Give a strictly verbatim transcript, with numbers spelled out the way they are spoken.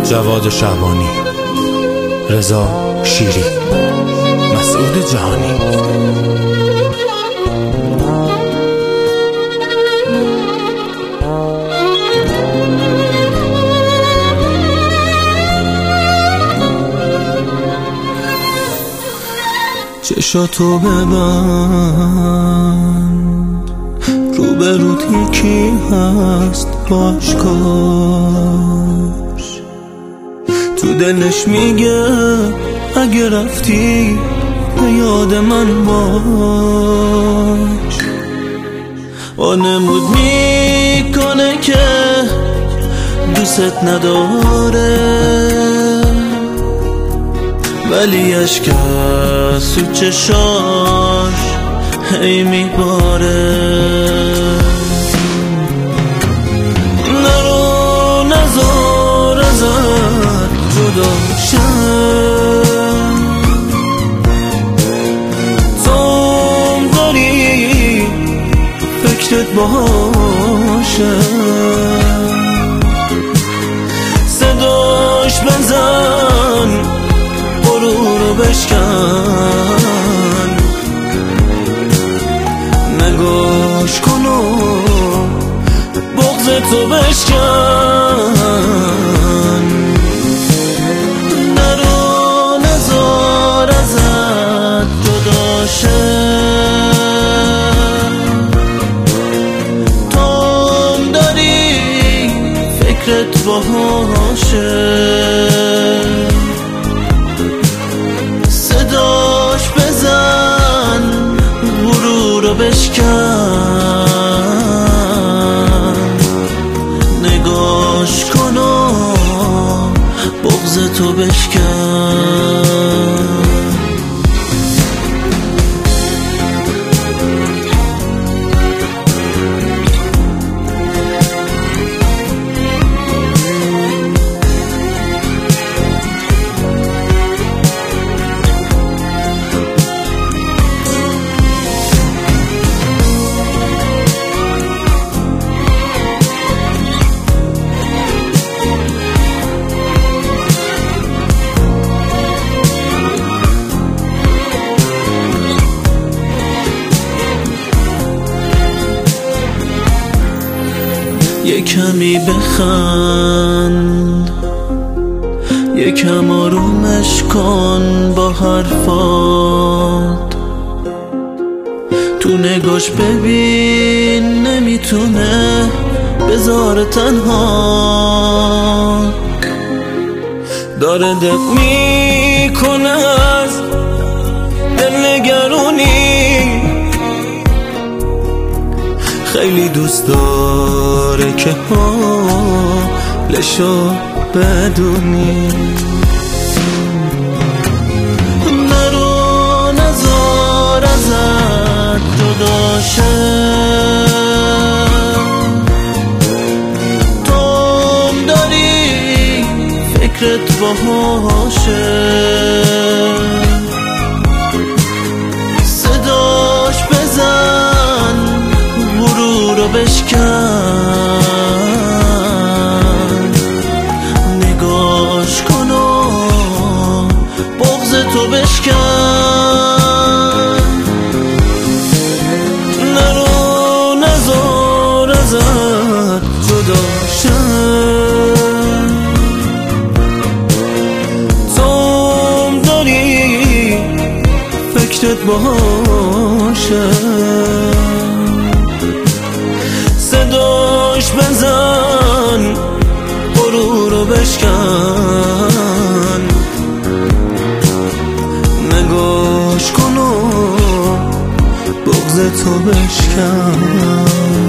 جواد شعبانی، رضا شیری، مسعود جهانی. چشاتو ببند، روبروت یکی هست باش کاش. تو دلش میگه اگه رفتی به یاد من باش. وانمود میکنه که دوست نداره، ولی اشک از تو چشاش هی میباره. نرو نزار ازت جدا شم، توم داری فکرت باشه. صداش بزن غرورو بشکن، نگاش کن و بغض تو بشکن. نرو نزار ازت جدا شم، توم داری فکرت باشه. صداش بزن غرورو بشکن، نگاش کن و بغض تو بشکن. یه کمی بخند، یکم آرومش کن با حرفات. تو نگاش ببین نمیتونه بذاره تنها، داره دق میکنه از دلنگرونی. خیلی دوست داره که حالشو بدونی. نرو نزار ازت جدا شم، توم داری فکرت باشه. صداش بزن غرورو بشکن، نگاش کن و بغض تو بشکن. نرو نزار ازت جدا شم، توم داری فکرت باشه. صداش بزن غرورو بشکن، نگاش کن و بغض تو بشکن.